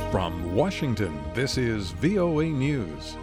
From Washington, this is VOA News.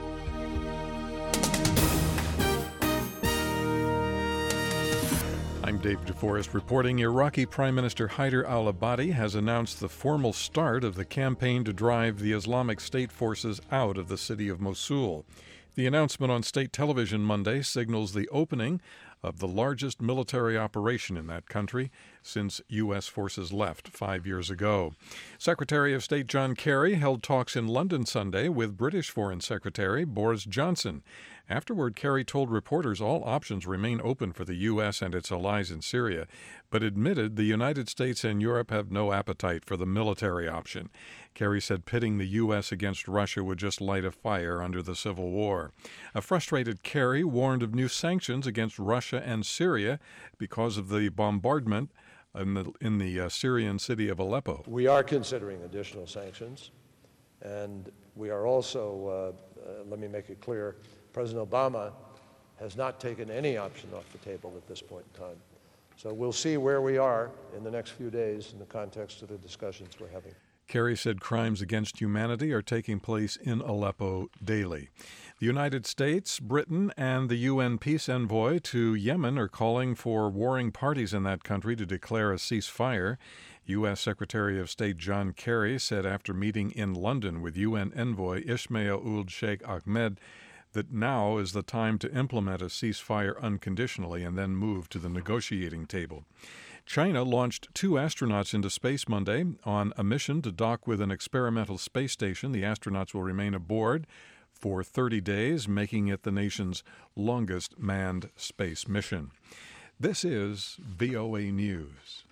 I'm Dave DeForest reporting. Iraqi Prime Minister Haider al-Abadi has announced the formal start of the campaign to drive the Islamic State forces out of the city of Mosul. The announcement on state television Monday signals the opening of the largest military operation in that country since U.S. forces left 5 years ago. Secretary of State John Kerry held talks in London Sunday with British Foreign Secretary Boris Johnson. Afterward, Kerry told reporters all options remain open for the U.S. and its allies in Syria, but admitted the United States and Europe have no appetite for the military option. Kerry said pitting the U.S. against Russia would just light a fire under the civil war. A frustrated Kerry warned of new sanctions against Russia and Syria because of the bombardment in the Syrian city of Aleppo. We are considering additional sanctions, and we are also, let me make it clear, President Obama has not taken any option off the table at this point in time. So we'll see where we are in the next few days in the context of the discussions we're having. Kerry said crimes against humanity are taking place in Aleppo daily. The United States, Britain, and the UN peace envoy to Yemen are calling for warring parties in that country to declare a ceasefire. U.S. Secretary of State John Kerry said after meeting in London with UN envoy Ismail Ould Sheikh Ahmed that now is the time to implement a ceasefire unconditionally and then move to the negotiating table. China launched 2 astronauts into space Monday on a mission to dock with an experimental space station. The astronauts will remain aboard for 30 days, making it the nation's longest manned space mission. This is VOA News.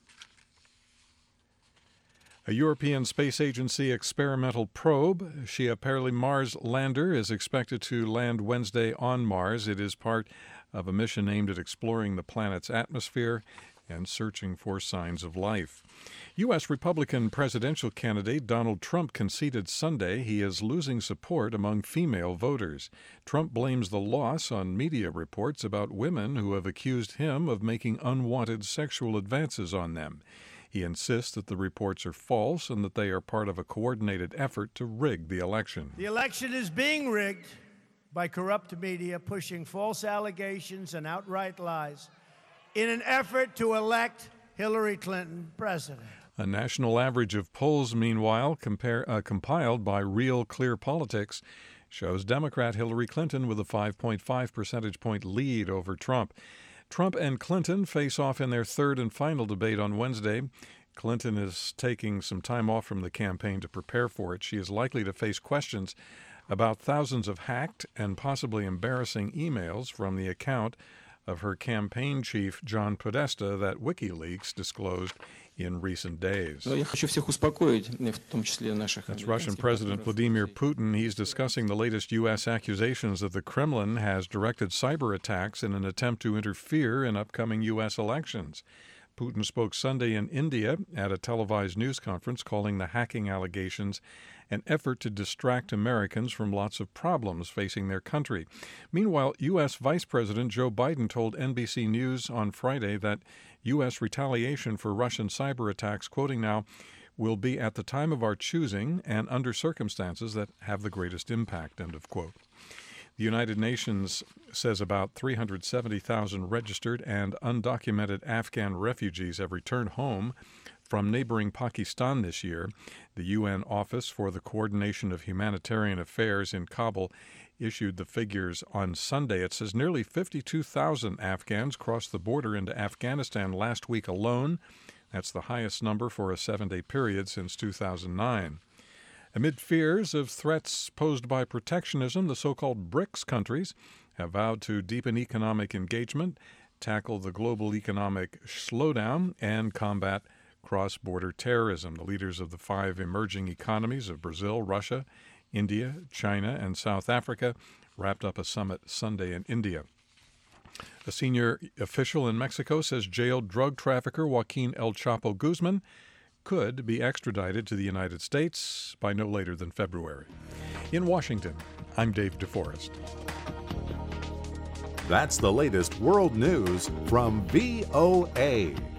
A European Space Agency experimental probe, Schiaparelli Mars lander, is expected to land Wednesday on Mars. It is part of a mission aimed at exploring the planet's atmosphere and searching for signs of life. U.S. Republican presidential candidate Donald Trump conceded Sunday he is losing support among female voters. Trump blames the loss on media reports about women who have accused him of making unwanted sexual advances on them. He insists that the reports are false and that they are part of a coordinated effort to rig the election. The election is being rigged by corrupt media pushing false allegations and outright lies in an effort to elect Hillary Clinton president. A national average of polls, meanwhile, compiled by Real Clear Politics, shows Democrat Hillary Clinton with a 5.5 percentage point lead over Trump. Trump and Clinton face off in their third and final debate on Wednesday. Clinton is taking some time off from the campaign to prepare for it. She is likely to face questions about thousands of hacked and possibly embarrassing emails from the account of her campaign chief, John Podesta, that WikiLeaks disclosed in recent days. That's Russian President Vladimir Putin. He's discussing the latest U.S. accusations that the Kremlin has directed cyber attacks in an attempt to interfere in upcoming U.S. elections. Putin spoke Sunday in India at a televised news conference, calling the hacking allegations an effort to distract Americans from lots of problems facing their country. Meanwhile, U.S. Vice President Joe Biden told NBC News on Friday that U.S. retaliation for Russian cyber attacks, quoting now, will be at the time of our choosing and under circumstances that have the greatest impact, end of quote. The United Nations says about 370,000 registered and undocumented Afghan refugees have returned home from neighboring Pakistan this year. The UN Office for the Coordination of Humanitarian Affairs in Kabul issued the figures on Sunday. It says nearly 52,000 Afghans crossed the border into Afghanistan last week alone. That's the highest number for a 7-day period since 2009. Amid fears of threats posed by protectionism, the so-called BRICS countries have vowed to deepen economic engagement, tackle the global economic slowdown, and combat cross-border terrorism. The leaders of the 5 emerging economies of Brazil, Russia, India, China, and South Africa wrapped up a summit Sunday in India. A senior official in Mexico says jailed drug trafficker Joaquin El Chapo Guzman could be extradited to the United States by no later than February. In Washington, I'm Dave DeForest. That's the latest world news from VOA.